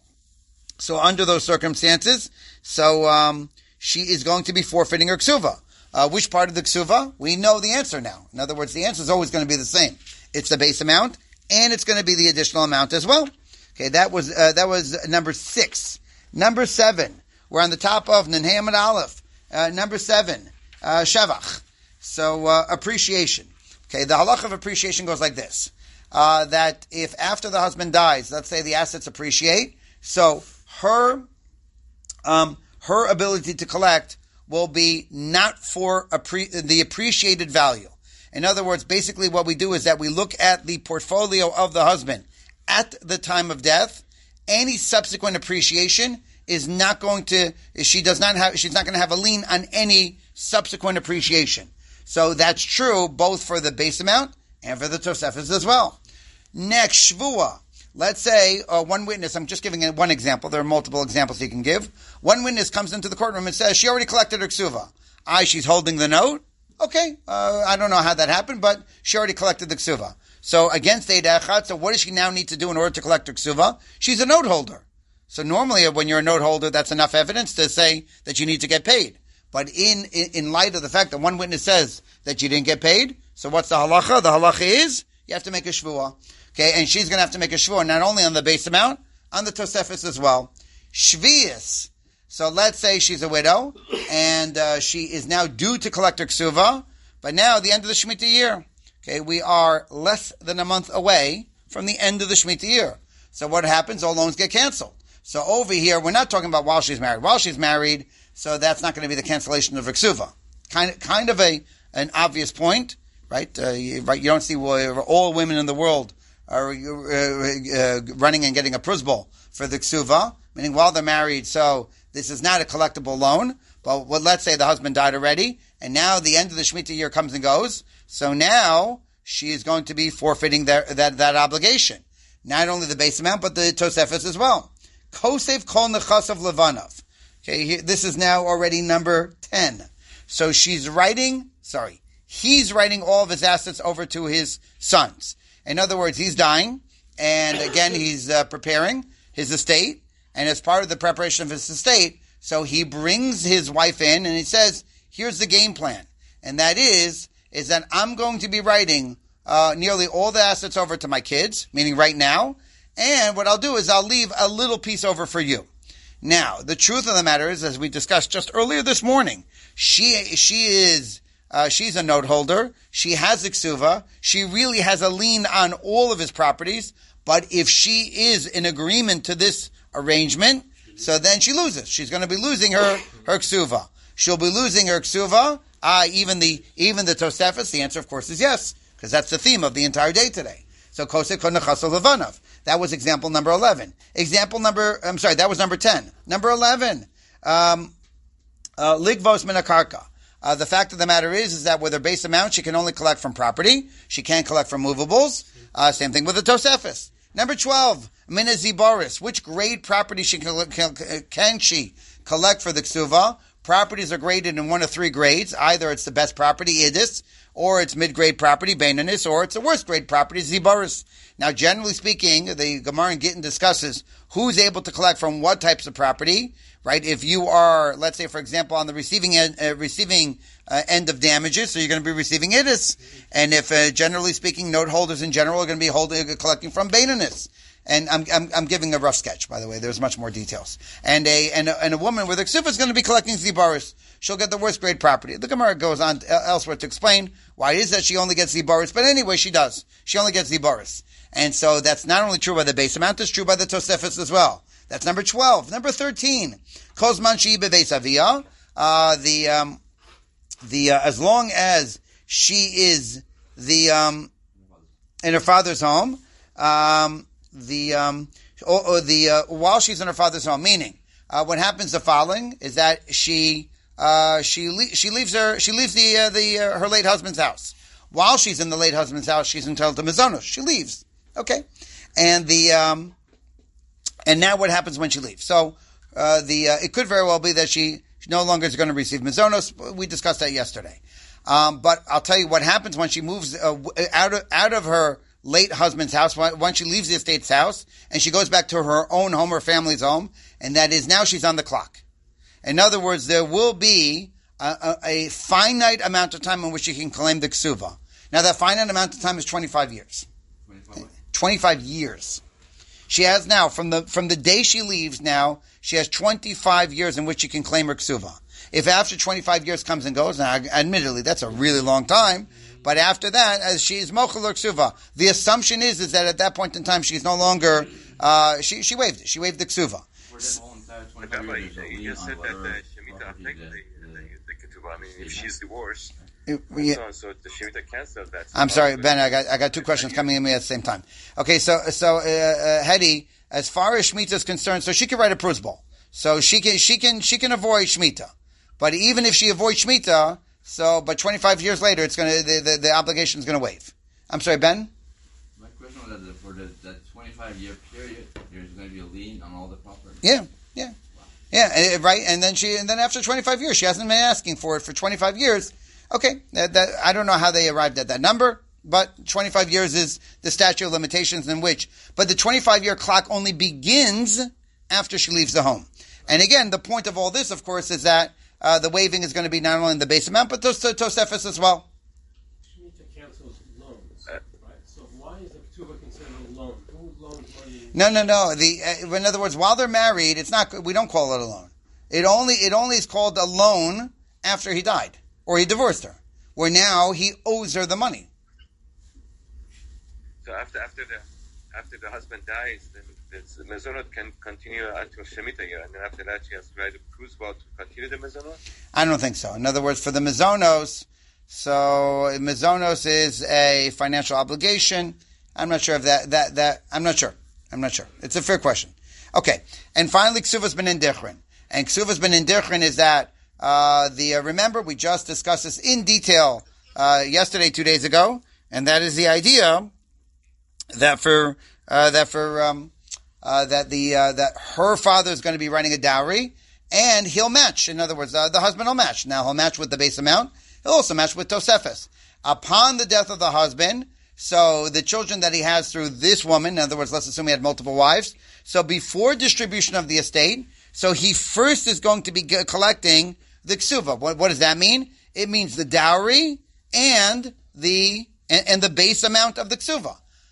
so under those circumstances, so um, she is going to be forfeiting her ksuva. Uh, which part of the ksuva? We know the answer now. In other words, the answer is always going to be the same. It's the base amount, and it's going to be the additional amount as well. Okay, that was uh, that was number six. Number seven, we're on the top of Nenhei Amud Aleph. Uh, number seven, uh, Shevach. So uh, appreciation. Okay, the halach of appreciation goes like this: uh, that if after the husband dies, let's say the assets appreciate, so her um, her ability to collect will be not for appre- the appreciated value. In other words, basically what we do is that we look at the portfolio of the husband at the time of death. Any subsequent appreciation is not going to, she does not have, she's not going to have a lien on any subsequent appreciation. So that's true both for the base amount and for the Tosefes as well. Next, Shvua. Let's say uh, one witness, I'm just giving one example, there are multiple examples you can give. One witness comes into the courtroom and says, she already collected her ksuva. I, she's holding the note. Okay, uh, I don't know how that happened, but she already collected the ksuva. So against Eida Echad, so what does she now need to do in order to collect her ksuva? She's a note holder. So normally when you're a note holder, that's enough evidence to say that you need to get paid. But in, in, in light of the fact that one witness says that you didn't get paid, so what's the halacha? The halacha is, you have to make a shvuah. Okay, and she's going to have to make a shvuah not only on the base amount, on the tosefes as well. Shvius. So let's say she's a widow, and uh, she is now due to collect her ksuva, but now at the end of the Shemitah year, okay, we are less than a month away from the end of the Shemitah year. So what happens? All loans get canceled. So over here, we're not talking about while she's married. While she's married, so that's not going to be the cancellation of her ksuva. Kind of, kind of a an obvious point, right? Uh, you, right? You don't see where all women in the world are uh, uh, running and getting a prusbul for the ksuva, meaning while they're married. So this is not a collectible loan. But well, let's say the husband died already, and now the end of the Shemitah year comes and goes. So now she is going to be forfeiting that that, that obligation. Not only the base amount, but the tosefes as well. Kosev kol nechasav levanav. Okay, here, this is now already number ten. So she's writing, sorry, he's writing all of his assets over to his sons. In other words, he's dying, and again, he's uh, preparing his estate, and as part of the preparation of his estate, so he brings his wife in, and he says, here's the game plan, and that is, is that I'm going to be writing uh, nearly all the assets over to my kids, meaning right now, and what I'll do is I'll leave a little piece over for you. Now, the truth of the matter is, as we discussed just earlier this morning, she she is uh, she's a note holder. She has a ksuva. She really has a lien on all of his properties. But if she is in agreement to this arrangement, so then she loses. She's going to be losing her her ksuva. She'll be losing her ksuva. Ah, uh, even the even the tosefes. The answer, of course, is yes, because that's the theme of the entire day today. So kosek konachasol levanav. That was example number eleven. Example number, I'm sorry, that was number ten. Number eleven, um, uh, ligvos minakarka. Uh, the fact of the matter is, is that with her base amount, she can only collect from property. She can't collect from movables. Uh, same thing with the tosefes. Number twelve, mina ziboris. Which grade property she can, can, can she collect for the ksuva? Properties are graded in one of three grades. Either it's the best property, idis, or it's mid-grade property, beinanis, or it's the worst grade property, ziboris. Now, generally speaking, the Gemara in Gittin discusses who's able to collect from what types of property, right? If you are, let's say, for example, on the receiving end, uh, receiving uh, end of damages, so you're going to be receiving idis. And if, uh, generally speaking, note holders in general are going to be holding, uh, collecting from beinanis. And I'm, I'm, I'm giving a rough sketch, by the way. There's much more details. And a, and a, and a woman with a ksufa is going to be collecting zibaris. She'll get the worst grade property. The Gemara goes on elsewhere to explain why it is that she only gets zibaris, but anyway, she does. She only gets zibaris. And so that's not only true by the base amount, it's true by the tosefes as well. That's number twelve. Number thirteen. Kozman she bebeis aviyah. Uh, the, um, the, uh, as long as she is the, um, in her father's home, um, the um or, or the uh, while she's in her father's home, meaning uh, what happens the following is that she uh she le- she leaves her she leaves the uh, the uh, her late husband's house. While she's in the late husband's house, she's entitled to mazonos. She leaves, okay, and the um and now what happens when she leaves? So uh, the uh, it could very well be that she, she no longer is going to receive mazonos. We discussed that yesterday, um, but I'll tell you what happens when she moves uh, out of out of her late husband's house, once she leaves the estate's house, and she goes back to her own home, her family's home, and that is now she's on the clock. In other words, there will be a, a, a finite amount of time in which she can claim the ksuva. Now, that finite amount of time is twenty-five years. twenty-five, twenty-five years. She has now, from the from the day she leaves now, she has twenty-five years in which she can claim her ksuva. If after twenty-five years comes and goes, now, admittedly, that's a really long time, but after that, as she's mochel or ksuva, the assumption is is that at that point in time she's no longer uh, she she waived it. She waived the ksuva. For that whole entire twenty-five years, there's a lien on whatever property that ketubah. I mean, if she's divorced, It- yeah. so, so the Shemitah cancels that. I'm sorry, Ben. I got I got two questions coming in me at the same time. Okay, so so uh, uh, Hedy, as far as Shemitah is concerned, so she can write a prusbal, so she can she can she can avoid Shemitah, but even if she avoids Shemitah, so but twenty-five years later, it's gonna the the, the obligation is gonna waive. I'm sorry, Ben. My question was that for the, that twenty-five year period, there's going to be a lien on all the property. Yeah, yeah, yeah, and- right. And then she and then after twenty-five years, she hasn't been asking for it for twenty-five years. Okay, that, that, I don't know how they arrived at that number, but twenty-five years is the statute of limitations in which, but the twenty-five year clock only begins after she leaves the home. And again, the point of all this, of course, is that uh, the waiving is going to be not only in the base amount, but tos- Tosefis as well. Shemitah cancels loans, right? So why is the ketubah considered a loan? Who loans money? No, no, no. The uh, in other words, while they're married, it's not. We don't call it a loan. It only it only is called a loan after he died or he divorced her, where now he owes her the money. So after after the after the husband dies, then the mezonot can continue until Shemitah year, and then after that she has to write a prusbal to continue the mezonot. I don't think so. In other words, for the mezonos, so mezonos is a financial obligation. I'm not sure if that that that. I'm not sure. I'm not sure. It's a fair question. Okay, and finally, ksuvas benin dichrin, and ksuvas benin dichrin is that. Uh, the uh, remember we just discussed this in detail uh, yesterday, two days ago, and that is the idea that for uh, that for um, uh, that the uh, that her father is going to be writing a dowry, and he'll match. In other words, uh, the husband will match. Now he'll match with the base amount. He'll also match with Tosefis. Upon the death of the husband, so the children that he has through this woman, in other words, let's assume he had multiple wives. So before distribution of the estate, so he first is going to be g- collecting the ksuva. What, what does that mean? It means the dowry and the and, and the base amount of the ksuva.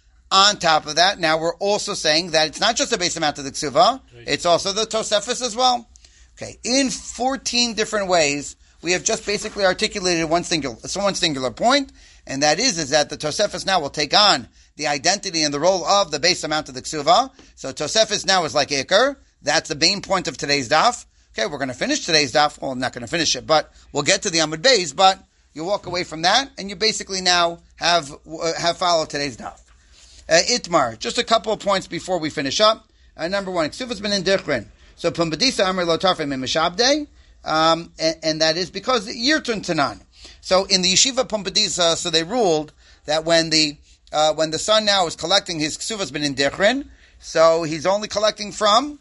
On top of that, now we're also saying that it's not just the base amount of the ksuva, it's also the tosefis as well. Okay, in fourteen different ways, we have just basically articulated one singular, one singular point, and that is, is that the tosefis now will take on the identity and the role of the base amount of the ksuva. So tosefis now is like ikr. That's the main point of today's daf. Okay, we're going to finish today's daf. Well, I'm not going to finish it, but we'll get to the Amud Beis, but you walk away from that, and you basically now have uh, have followed today's daf. Uh, Itmar, just a couple of points before we finish up. Uh, number one, Ksufas ben Indichrin. So, Pumbedisa Amr Lo Tarfim in Mishabde, um, and, and that is because Yirtun Tanan. So, in the Yeshiva Pumbedisa, so they ruled that when the uh, when the son now is collecting his Ksufas ben Indichrin, so he's only collecting from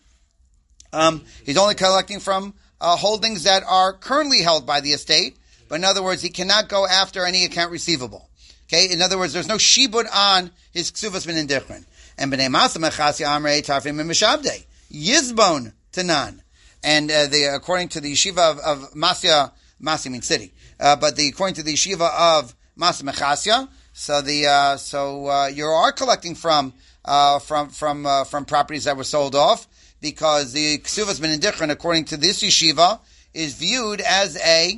Um, he's only collecting from uh, holdings that are currently held by the estate, but in other words, he cannot go after any account receivable. Okay, in other words, there's no shibud on his ksuvas ben indichrin. And b'nei masa mechasi amrei tarfim mishabde yizbon tanan. And uh, the according to the yeshiva of, of Masya, Masya means city, uh, but the according to the yeshiva of Masya Mechasya, so the uh, so uh, you are collecting from uh, from from uh, from properties that were sold off. Because the ksuvas ben indichrin, according to this yeshiva, is viewed as a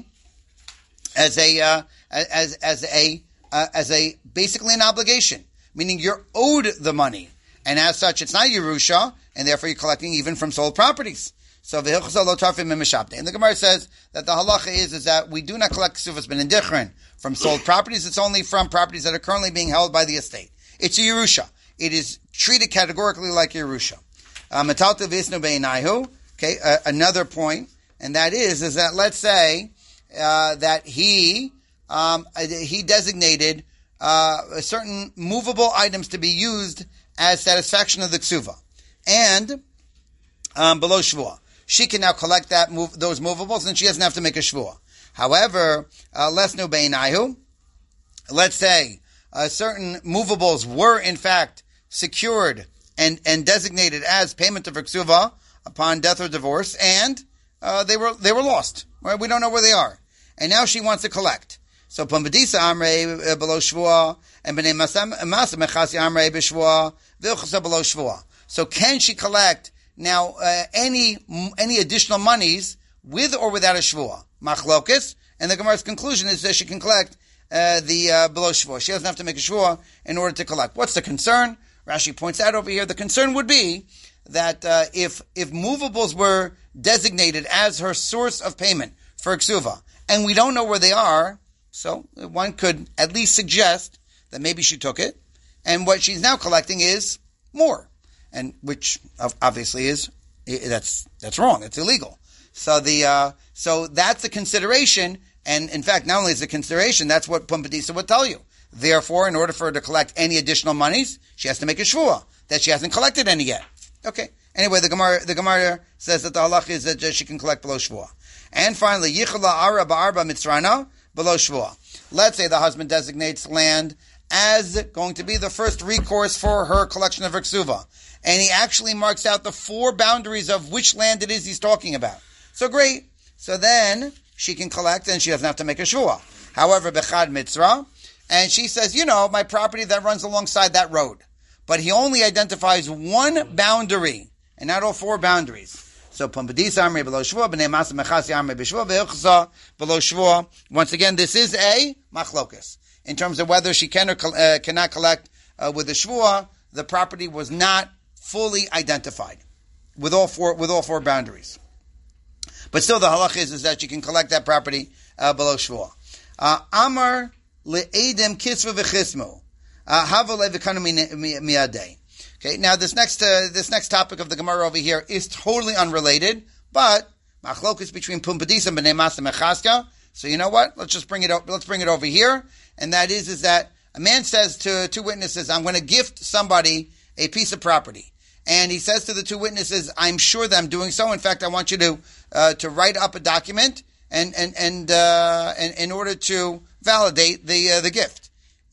as a uh, as as a uh, as a basically an obligation, meaning you're owed the money, and as such, it's not Yerusha, and therefore you're collecting even from sold properties. So v'hilchasa lo tarfim mimishapte. And the Gemara says that the halacha is is that we do not collect ksuvas ben indichrin from sold properties. It's only from properties that are currently being held by the estate. It's a Yerusha. It is treated categorically like Yerusha. Matalta visnu beinahu. Okay, uh, another point, and that is is that let's say uh, that he um, he designated uh, certain movable items to be used as satisfaction of the ksuva, and um, below shvua, she can now collect that move, those movables, and she doesn't have to make a shvua. However, uh, lesnu beinahu. Let's say uh, certain movables were in fact secured and and designated as payment of her ksuva upon death or divorce, and uh, they were they were lost. Right? We don't know where they are, and now she wants to collect. So Pumbedisa Amrei below shvua and b'nei masa mechasi Amrei b'shvua v'ilchasa below shvua. So can she collect now uh, any any additional monies with or without a shvua? Machlokas, and the Gemara's conclusion is that she can collect uh, the uh, below shvua. She doesn't have to make a shvua in order to collect. What's the concern? Rashi points out over here, the concern would be that uh, if if movables were designated as her source of payment for ksuva, and we don't know where they are, so one could at least suggest that maybe she took it, and what she's now collecting is more, and which obviously is that's that's wrong. It's illegal. So the uh, so that's a consideration, and in fact, not only is it a consideration, that's what Pumbedisa would tell you. Therefore, in order for her to collect any additional monies, she has to make a shvuah that she hasn't collected any yet. Okay. Anyway, the Gemara the Gemara says that the halach is that she can collect below shvuah. And finally, yichla ara ba'arba mitzrana below shvuah. Let's say the husband designates land as going to be the first recourse for her collection of her ksuva, and he actually marks out the four boundaries of which land it is he's talking about. So great. So then she can collect and she doesn't have to make a shvuah. However, bechad mitzra, and she says, you know, my property that runs alongside that road. But he only identifies one boundary, and not all four boundaries. So, Pumbedisa Amrei below Shvuah, B'nei Masa Mechasi Amrei B'Shvuah, V'Ilchasa below Shvuah. Once again, this is a machlokas. In terms of whether she can or uh, cannot collect uh, with the Shvuah, the property was not fully identified with all four with all four boundaries. But still, the halach is, is that you can collect that property uh, below Shvuah. Uh, Amar le'edem kisva v'chismu. Hava le'vikanu mi'adei. Okay, now this next uh, this next topic of the Gemara over here is totally unrelated, but machlokus between Pumbedisa and B'nei Masa Mechaska. So you know what? Let's just bring it up. Let's bring it over here, and that is is that a man says to two witnesses, "I'm going to gift somebody a piece of property," and he says to the two witnesses, "I'm sure that I'm doing so. In fact, I want you to uh, to write up a document and and and, uh, and in order to validate the uh, the gift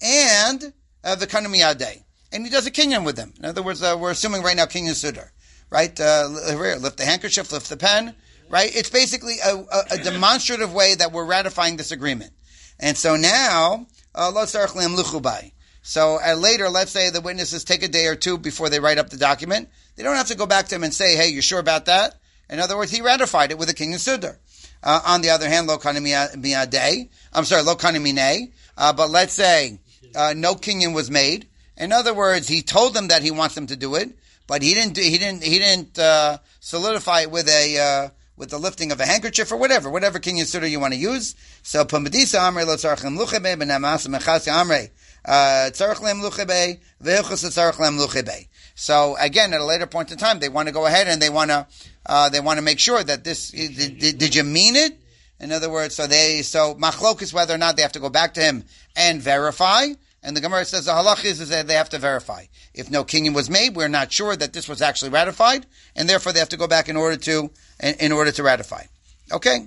and uh, the kanami adei." And he does a kinyan with them. In other words, uh, we're assuming right now kinyan sudar, right? Uh, lift the handkerchief, lift the pen, right? It's basically a, a, a demonstrative way that we're ratifying this agreement. And so now, lo tzarich le'amluchu bai. So uh, later, let's say the witnesses take a day or two before they write up the document. They don't have to go back to him and say, "Hey, you sure about that?" In other words, he ratified it with a kinyan sudar. Uh, on the other hand, lo kanami adei. I'm sorry, lo kanami nei. Uh, but let's say uh, no kinyan was made. In other words, he told them that he wants them to do it, but he didn't. Do, he didn't. He didn't uh, solidify it with a uh, with the lifting of a handkerchief or whatever, whatever kinyan sudar you want to use. So Pumbedisa Amrei lo tzarich lemluchebe b'nei Masa Mechasi Amrei tzarich lemluchebe ve'ilchus tzarich lemluchebe. So again, at a later point in time, they want to go ahead and they want to uh, they want to make sure that this did, did, did you mean it? In other words, so they so machlok is whether or not they have to go back to him and verify. And the Gemara says the halach is, is that they have to verify. If no kinyan was made, we're not sure that this was actually ratified, and therefore they have to go back in order to in, in order to ratify. Okay,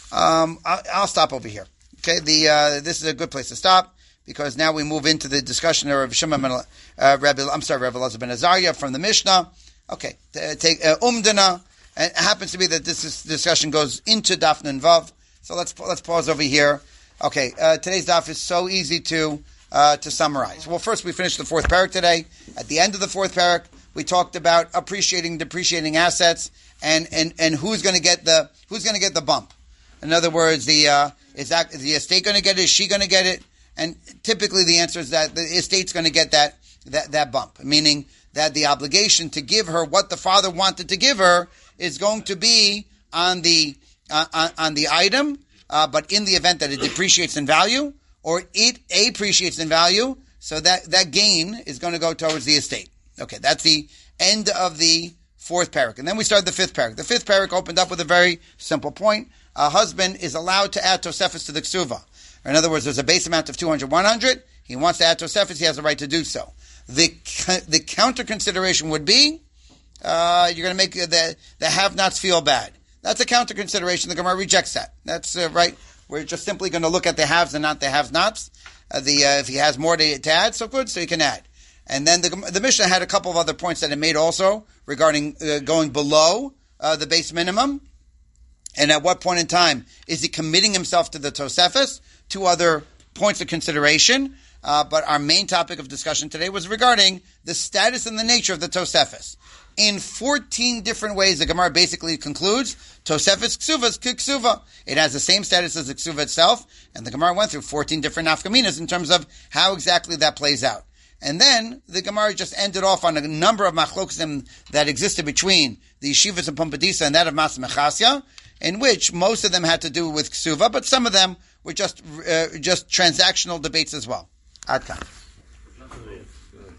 um, I'll, I'll stop over here. Okay, the uh, this is a good place to stop because now we move into the discussion of Shimon ben uh, Rabbi. I'm sorry, Rabbi Elazar ben Azariah from the Mishnah. Okay, take uh, umdana, and it happens to be that this is, discussion goes into Daf Nun Vav. So let's let's pause over here. Okay, uh, today's daf is so easy to. Uh, to summarize. Well, first we finished the fourth parak today. At the end of the fourth parak, we talked about appreciating, depreciating assets, and, and, and who's going to get the who's going to get the bump. In other words, the uh, is that is the estate going to get it? Is she going to get it? And typically, the answer is that the estate's going to get that that that bump, meaning that the obligation to give her what the father wanted to give her is going to be on the uh, on, on the item, uh, but in the event that it depreciates in value. Or it appreciates in value, so that, that gain is going to go towards the estate. Okay, that's the end of the fourth parak. And then we started the fifth parak. The fifth parak opened up with a very simple point. A husband is allowed to add tosefes to the ksuva. Or in other words, there's a base amount of two hundred, one hundred. He wants to add tosefes, he has the right to do so. The the counter consideration would be, uh, you're going to make the, the have-nots feel bad. That's a counter consideration. The Gemara rejects that. That's uh, right. We're just simply going to look at the haves and not the have-nots. Uh, the uh, if he has more to, to add, so good, so he can add. And then the, the Mishnah had a couple of other points that it made also regarding uh, going below uh, the base minimum. And at what point in time is he committing himself to the Tosefes? Two other points of consideration. Uh, but our main topic of discussion today was regarding the status and the nature of the Tosefes. In fourteen different ways, the Gemara basically concludes, Tosefes Ksuvas Kiksuva. It has the same status as the Ksuva itself, and the Gemara went through fourteen different nafkaminas in terms of how exactly that plays out. And then, the Gemara just ended off on a number of machlokim that existed between the yeshivas of Pumbedisa and that of Mas Mechasya, in which most of them had to do with ksuva, but some of them were just uh, just transactional debates as well. Ad kan.